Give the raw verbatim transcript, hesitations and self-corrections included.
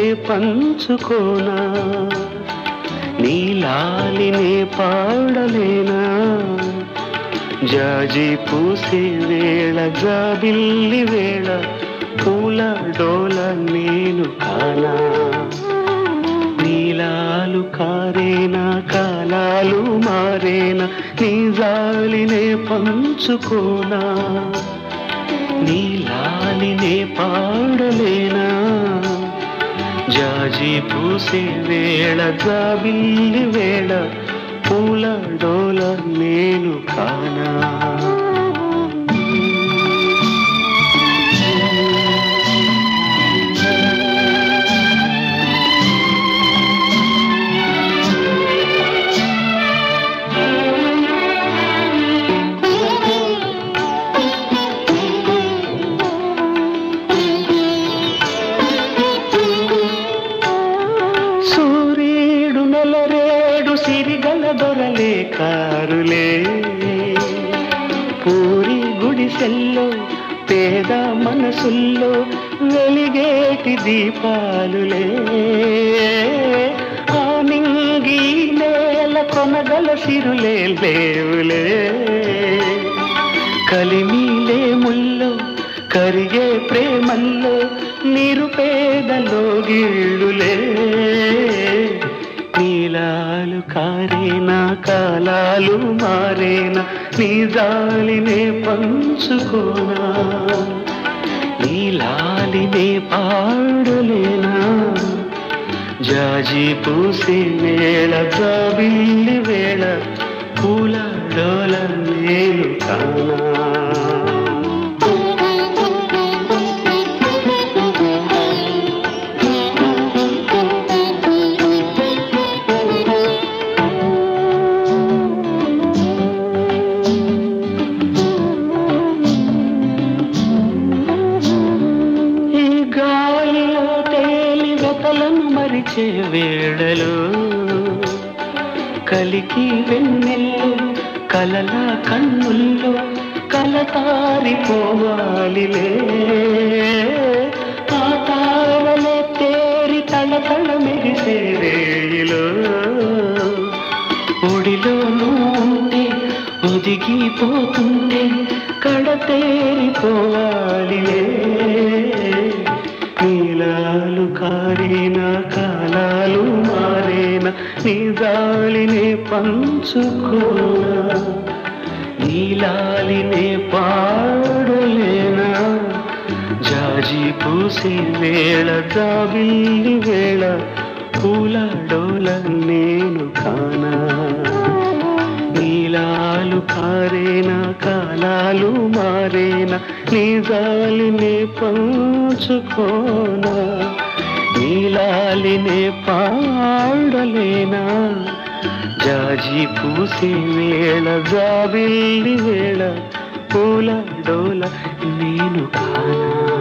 పంచుకోనా, నీలాలినే పాడలేనా, జాజి పూసే వేళ జాబిల్లి వేళ పూల డోల నేను కానా, నీలాలు కారేనా కాలాలు మారేనా, నీ జాలినే పంచుకోనా, నీలాలినే పాడలేనా, జాజి పూసే వేళ జాబిల్లి వేళ పూల డోల నేను కానా. దొరలే కారులే పూరి గుడిసెల్లో పేద మనసుల్లో వెలిగేటి దీపాలులే, ఆ నింగి నేల కొనగల సిరులే లేవులే, కలిమిలే ముల్లో కరిగే ప్రేమల్లో నిరుపేదలో గిళ్ళులే, నీలాలు కారేనా కాలాలు మారేనా, నీ జాలినే పంచుకోనా, నీలాలినే పాడలేనా, జాజి పూసే వేళ జాబిల్లి వేళ పూల డోల నేను కానా. మరిచే వేళలో కలికి వెన్నెల్లో కలల కన్నుల్లో కలతారిపోవాలిలే, ఆ తారలే తేరి తళతళ మెరిసే వేళలో ఒడిలో ఉంటే ఒదిగిపోతుంటే కడతేరిపోవాలిలే, నీలాలు కారేనా కాలాలు మారేనా, నీ జాలినే పంచుకోనా, నీలాలినే పాడలేనా, జాజి పూసే వేళ జాబిల్లి వేళ పూల డోల నేను కానా, నీలాలు కారేనా కాలాలు మారేనా, నీ జాలినే పంచుకోనా, నీలాలినే పాడలేనా, జాజి పూసే వేళ జాబిల్లి వేళ పూల డోల నేను కానా.